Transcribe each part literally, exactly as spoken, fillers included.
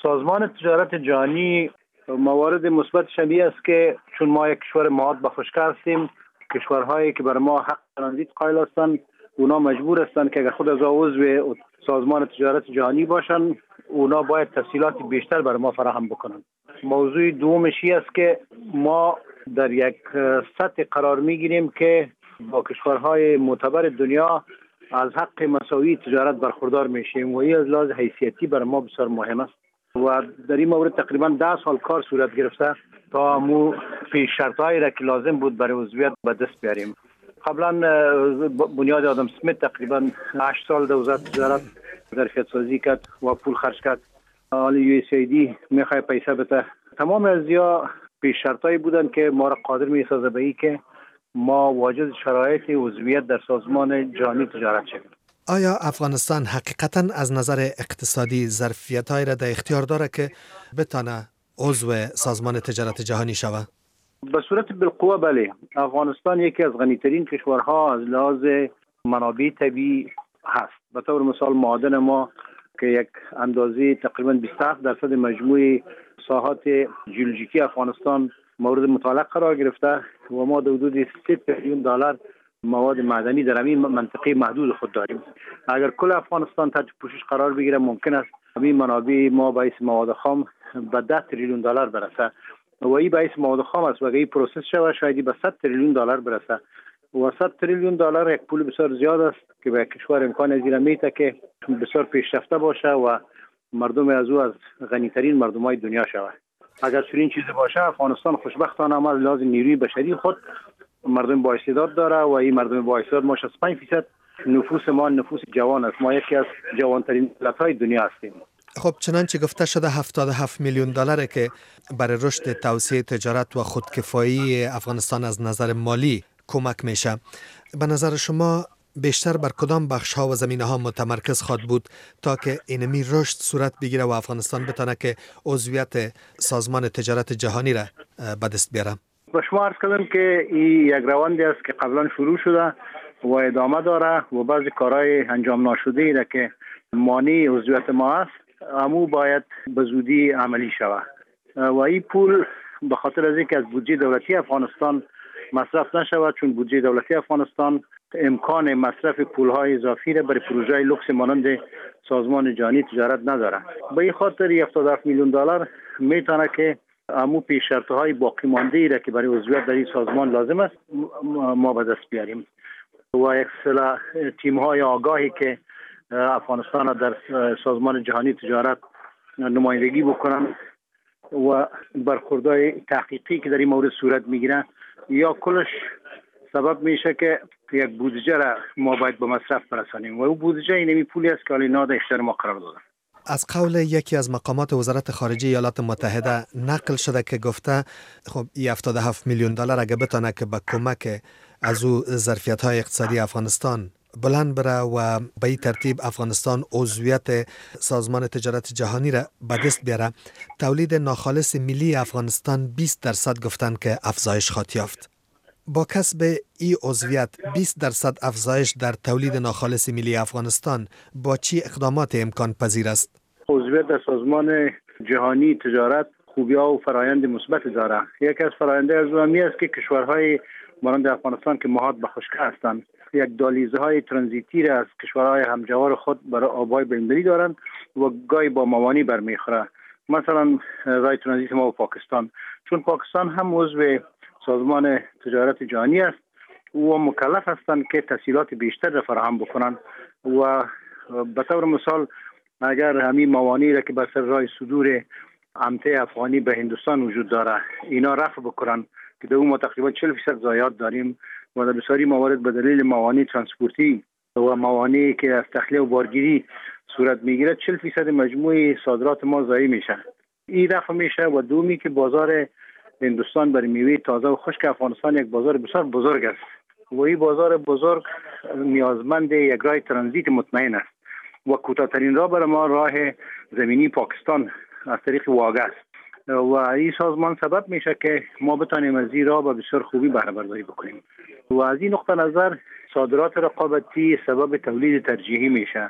سازمان تجارت جهانی موارد مثبت شبیه است که چون ما یک کشور مواد به خشکی هستیم، کشورهایی که بر ما حق ترانزیت قائل هستند اونا مجبور هستند که اگر خود از عضو سازمان تجارت جهانی باشند اونا باید تسهیلات بیشتر بر ما فراهم بکنند. موضوع دومش است که ما در یک سطح قرار میگیریم که با کشورهای معتبر دنیا از حق مساوی تجارت برخوردار میشیم و این از لحاظ حیثیتی بر ما بسیار مهم است و در این مورد تقریبا ده سال کار صورت گرفته تا مو پیش شرطهایی را که لازم بود برای عضویت به دست بیاریم. قبلا بنیاد آدم سمیت تقریبا هشت سال در وزارت تجارت ظرفیت سازی کرد و پول خرج کرد. حالا یو اس ای دی میخواد پیسه بده. تمام از یا پیش شرطایی بودن که ما را قادر میسازه به این که ما واجد شرایط عضویت در سازمان جهانی تجارت شویم. آیا افغانستان حقیقتاً از نظر اقتصادی ظرفیت‌هایی را در اختیار داره که بتانه عضو سازمان تجارت جهانی شود؟ به صورت بالقوه بله. افغانستان یکی از غنی‌ترین کشورها از لحاظ منابع طبیعی هست. به طور مثال معادن ما که یک اندازه تقریباً بیست و هفت درصد مجموع ساحات ژئولوژیکی افغانستان مورد مطالعه قرار گرفته و ما در حدود سه تریلیون دلار مواد معدنی در همین منطقه محدود خود داریم. اگر کل افغانستان تحت پوشش قرار بگیره ممکن است همین منابع ما باعث مواد خام به ده تریلیون دلار برسه و این باعث مواد خام است و اگر این پروسس شود شاید به صد تریلیون دلار برسه و صد تریلیون دلار یک پول بسیار زیاد است که به کشور امکان از این میده که بسیار پیشرفته باشه و مردم از او از غنی‌ترین مردم‌های دنیا شود. اگر چنین چیزی باشه افغانستان خوشبختانه هم از لحاظ نیروی بشری خود مردم با استعداد داره و این مردم با استعداد ما شصت و پنج درصد نفوس ما نفوس جوان است. ما یکی از جوانترین ملت‌های دنیا هستیم. خب چنانچه گفته شده هفتاد و هفت میلیون دلاره که برای رشد توسعه تجارت و خودکفایی افغانستان از نظر مالی کمک میشه. به نظر شما بیشتر بر کدام بخش ها و زمینه ها متمرکز خواد بود تا که اینمی رشد صورت بگیره و افغانستان بتونه که عضویت سازمان تجارت جهانی را به دست بیاره؟ به شما عرض کردم که این یک روندی است که قبلا شروع شده و ادامه داره و بعضی کارهای انجام ناشده ای که مانع عضویت ما است امو باید به زودی عملی شود و این پول به خاطر از اینکه از بودجه دولتی افغانستان مصرف نشود چون بودجه دولتی افغانستان امکان مصرف پولهای اضافی را برای پروژه لوکس مانند سازمان جهانی تجارت نداره. به این خاطر هفتاد و هفت میلیون دلار میتونه که امو پیش شرطهای باقی مانده ای را که برای عضویت در این سازمان لازم است ما به دست بیاریم و یک سری تیم های آگاهی که افغانستان در سازمان جهانی تجارت نمایندگی بکنن و برخوردهای تحقیقی که در این مورد صورت میگیره یا کلش سبب میشه که یک بودجه را ما باید به مصرف برسانیم و او بودجه اینمی پولی است که حالا در اختیار ما قرار داده. از قول یکی از مقامات وزارت خارجه ایالات متحده نقل شده که گفته خب این هفتاد و هفت میلیون دلار اگه بتونه که با کمک از او ظرفیت‌های اقتصادی افغانستان بلند بره و به این ترتیب افغانستان عضویت سازمان تجارت جهانی را به دست بیاره، تولید ناخالص ملی افغانستان بیست درصد گفتن که افزایش خواهد یافت. با کسب این عضویت بیست درصد افزایش در تولید ناخالص ملی افغانستان با چی اقدامات امکان پذیر است؟ عضویت در سازمان جهانی تجارت خوبی‌ها و فرایند مثبت داره. یکی از فرآیندهای از اونمی است که کشورهای مانند افغانستان که محاط به خشکی هستند یک دالیزهای ترانزیتی را از کشورهای همجوار خود برای آبهای بین‌المللی دارند و گاهی با موانع برمیخوره. مثلا راه ترانزیت ما با پاکستان، چون پاکستان هم عضو سازمان تجارت جهانی است و مکلف هستند که تسهیلات بیشتر را فراهم بکنند و به طور مثال اگر همین موانعی را که بر سر راه صدور امته افغانی به هندوستان وجود داره اینا رفع بکنن که در اون ما تقریبا چهل درصد ضایعات داریم و در بسیاری موارد به دلیل موانع ترانسپورتی و موانعی که از تخلیه و بارگیری صورت میگیره چهل درصد مجموع صادرات ما ضایع میشه. این رفع میشه و دومی که بازار هندوستان برای میوه تازه و خشک افغانستان یک بازار بسیار بزرگ است و این بازار بزرگ نیازمند یک راه ترانزیت مطمئن است و کوتاه‌ترین راه برای ما راه زمینی پاکستان از طریق واگه است و این سازمان سبب میشه که ما بتانیم از این راه به بسیار خوبی بهره برداری بکنیم و از این نقطه نظر صادرات رقابتی سبب تولید ترجیحی میشه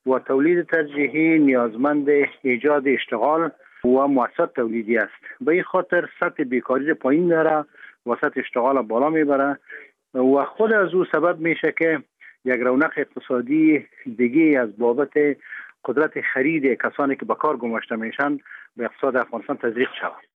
و تولید ترجیحی نیازمند ایجاد اشتغال و مؤسسات تولیدی است. به این خاطر سطح بیکاری پایین داره و سطح اشتغال بالا میبره و خود از او سبب میشه که یک رونق اقتصادی دیگه از بابت قدرت خرید کسانی که به کار گماشته میشن به اقتصاد افغانستان تزریق شود.